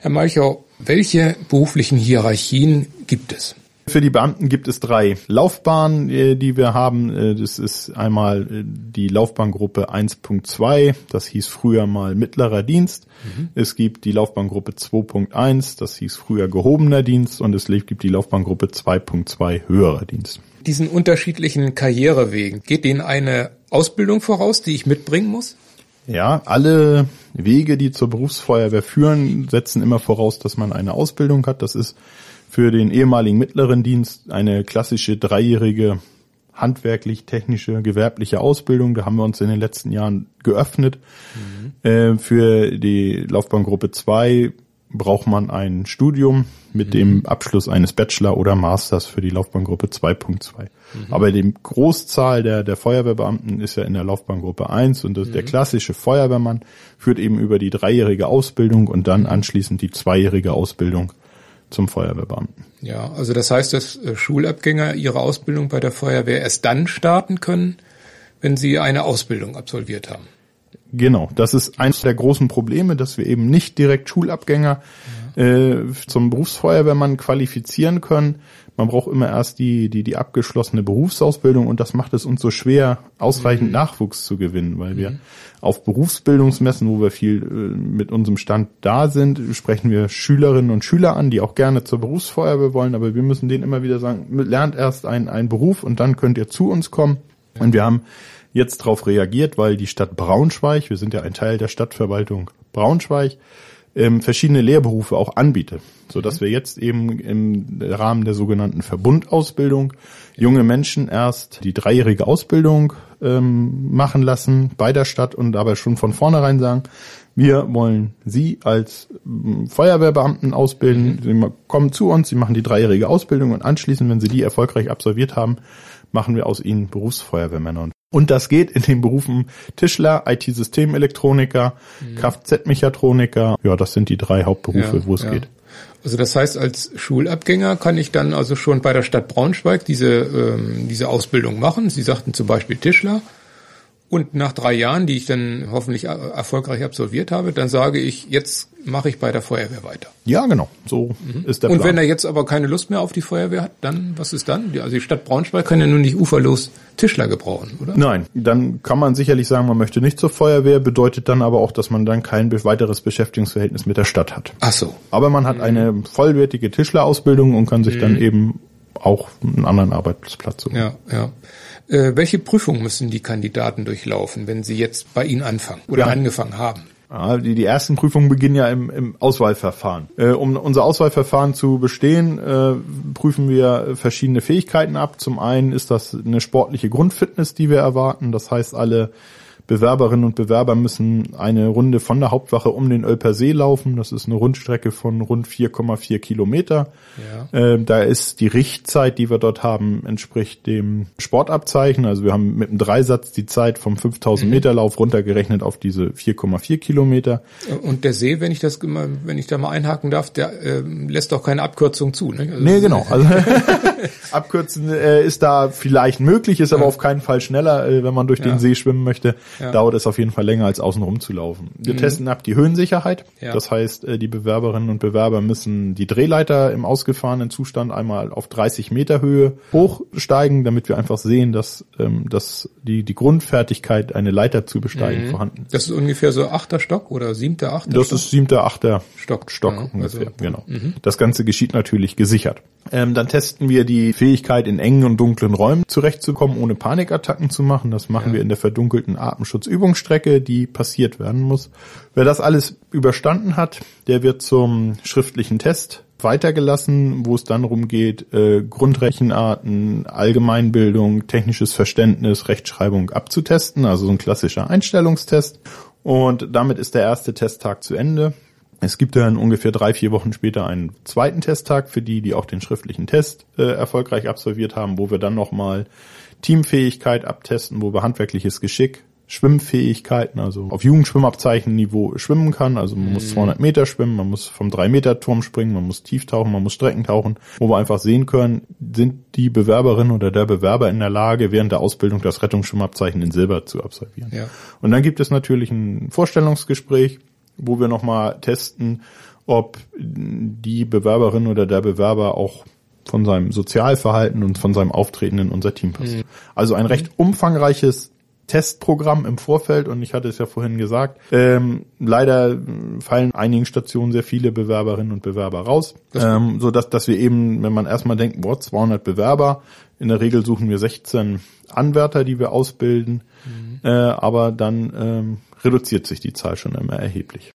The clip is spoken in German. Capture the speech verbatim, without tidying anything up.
Herr Malchow, welche beruflichen Hierarchien gibt es? Für die Beamten gibt es drei Laufbahnen, die wir haben. Das ist einmal die Laufbahngruppe eins Punkt zwei, das hieß früher mal mittlerer Dienst. Mhm. Es gibt die Laufbahngruppe zwei Punkt eins, das hieß früher gehobener Dienst. Und es gibt die Laufbahngruppe zwei Punkt zwei, höherer Dienst. Diesen unterschiedlichen Karrierewegen, geht denen eine Ausbildung voraus, die ich mitbringen muss? Ja, alle Wege, die zur Berufsfeuerwehr führen, setzen immer voraus, dass man eine Ausbildung hat. Das ist für den ehemaligen mittleren Dienst eine klassische dreijährige handwerklich-technische, gewerbliche Ausbildung. Da haben wir uns in den letzten Jahren geöffnet. Mhm. Äh, für die Laufbahngruppe zwei braucht man ein Studium mit mhm. dem Abschluss eines Bachelor oder Masters für die Laufbahngruppe zwei Punkt zwei. Mhm. Aber die Großzahl der, der Feuerwehrbeamten ist ja in der Laufbahngruppe eins und das, mhm. der klassische Feuerwehrmann führt eben über die dreijährige Ausbildung und dann anschließend die zweijährige Ausbildung zum Feuerwehrbeamten. Ja, also das heißt, dass Schulabgänger ihre Ausbildung bei der Feuerwehr erst dann starten können, wenn sie eine Ausbildung absolviert haben. Genau, das ist eines der großen Probleme, dass wir eben nicht direkt Schulabgänger ja. äh, zum Berufsfeuerwehrmann qualifizieren können. Man braucht immer erst die die die abgeschlossene Berufsausbildung und das macht es uns so schwer, ausreichend mhm. Nachwuchs zu gewinnen, weil mhm. wir auf Berufsbildungsmessen, wo wir viel äh, mit unserem Stand da sind, sprechen wir Schülerinnen und Schüler an, die auch gerne zur Berufsfeuerwehr wollen, aber wir müssen denen immer wieder sagen, lernt erst einen einen Beruf und dann könnt ihr zu uns kommen. Ja. Und wir haben jetzt darauf reagiert, weil die Stadt Braunschweig, wir sind ja ein Teil der Stadtverwaltung Braunschweig, ähm, verschiedene Lehrberufe auch anbietet, sodass wir jetzt eben im Rahmen der sogenannten Verbundausbildung junge Menschen erst die dreijährige Ausbildung ähm, machen lassen bei der Stadt und dabei schon von vornherein sagen, wir wollen Sie als ähm, Feuerwehrbeamten ausbilden, Sie kommen zu uns, Sie machen die dreijährige Ausbildung und anschließend, wenn Sie die erfolgreich absolviert haben, machen wir aus Ihnen Berufsfeuerwehrmänner. Und das geht in den Berufen Tischler, I T-Systemelektroniker, mhm. Kfz-Mechatroniker. Ja, das sind die drei Hauptberufe, ja, wo es ja. geht. Also das heißt, als Schulabgänger kann ich dann also schon bei der Stadt Braunschweig diese ähm, diese Ausbildung machen. Sie sagten zum Beispiel Tischler. Und nach drei Jahren, die ich dann hoffentlich erfolgreich absolviert habe, dann sage ich, jetzt mache ich bei der Feuerwehr weiter. Ja, genau. So mhm. ist der Plan. Und wenn er jetzt aber keine Lust mehr auf die Feuerwehr hat, dann, was ist dann? Also die Stadt Braunschweig kann ja nun nicht uferlos Tischler gebrauchen, oder? Nein, dann kann man sicherlich sagen, man möchte nicht zur Feuerwehr, bedeutet dann aber auch, dass man dann kein weiteres Beschäftigungsverhältnis mit der Stadt hat. Ach so. Aber man hat mhm. eine vollwertige Tischlerausbildung und kann sich mhm. dann eben auch einen anderen Arbeitsplatz suchen. Ja, ja. Äh, welche Prüfung müssen die Kandidaten durchlaufen, wenn sie jetzt bei Ihnen anfangen oder ja. angefangen haben? Ja, die, die ersten Prüfungen beginnen ja im, im Auswahlverfahren. Äh, um unser Auswahlverfahren zu bestehen, äh, prüfen wir verschiedene Fähigkeiten ab. Zum einen ist das eine sportliche Grundfitness, die wir erwarten. Das heißt, alle Bewerberinnen und Bewerber müssen eine Runde von der Hauptwache um den Oelper See laufen. Das ist eine Rundstrecke von rund vier Komma vier Kilometer. Ja. Äh, da ist die Richtzeit, die wir dort haben, entspricht dem Sportabzeichen. Also wir haben mit einem Dreisatz die Zeit vom fünftausend mhm. Meter Lauf runtergerechnet auf diese vier Komma vier Kilometer. Und der See, wenn ich das immer, wenn ich da mal einhaken darf, der äh, lässt auch keine Abkürzung zu, ne? Also nee, genau. Also Abkürzen äh, ist da vielleicht möglich, ist ja. aber auf keinen Fall schneller, äh, wenn man durch ja. den See schwimmen möchte. Ja. Dauert es auf jeden Fall länger, als außen rum zu laufen. Wir mhm. testen ab die Höhensicherheit. Ja. Das heißt, die Bewerberinnen und Bewerber müssen die Drehleiter im ausgefahrenen Zustand einmal auf dreißig Meter Höhe hochsteigen, damit wir einfach sehen, dass, dass die, die Grundfertigkeit, eine Leiter zu besteigen, mhm. vorhanden ist. Das ist ungefähr so achter Stock oder siebter, achter Das Stock? ist siebter, achter Stock, Stock ja, ungefähr, also, genau. Mhm. Das Ganze geschieht natürlich gesichert. Ähm, dann testen wir die Fähigkeit, in engen und dunklen Räumen zurechtzukommen, ohne Panikattacken zu machen. Das machen ja. wir in der verdunkelten Atemschutzübungsstrecke, die passiert werden muss. Wer das alles überstanden hat, der wird zum schriftlichen Test weitergelassen, wo es dann darum geht, äh, Grundrechenarten, Allgemeinbildung, technisches Verständnis, Rechtschreibung abzutesten, also so ein klassischer Einstellungstest. Und damit ist der erste Testtag zu Ende. Es gibt dann ungefähr drei, vier Wochen später einen zweiten Testtag für die, die auch den schriftlichen Test äh, erfolgreich absolviert haben, wo wir dann nochmal Teamfähigkeit abtesten, wo wir handwerkliches Geschick, Schwimmfähigkeiten, also auf Jugendschwimmabzeichenniveau schwimmen kann. Also man muss zweihundert Meter schwimmen, man muss vom drei Meter Turm springen, man muss tief tauchen, man muss Strecken tauchen, wo wir einfach sehen können, sind die Bewerberin oder der Bewerber in der Lage, während der Ausbildung das Rettungsschwimmabzeichen in Silber zu absolvieren. Ja. Und dann gibt es natürlich ein Vorstellungsgespräch, wo wir nochmal testen, ob die Bewerberin oder der Bewerber auch von seinem Sozialverhalten und von seinem Auftreten in unser Team passt. Mhm. Also ein recht umfangreiches Testprogramm im Vorfeld, und ich hatte es ja vorhin gesagt, ähm, leider fallen einigen Stationen sehr viele Bewerberinnen und Bewerber raus, ähm, so dass dass wir eben, wenn man erstmal denkt, boah, zweihundert Bewerber, in der Regel suchen wir sechzehn Anwärter, die wir ausbilden, mhm. äh, aber dann ähm, reduziert sich die Zahl schon immer erheblich.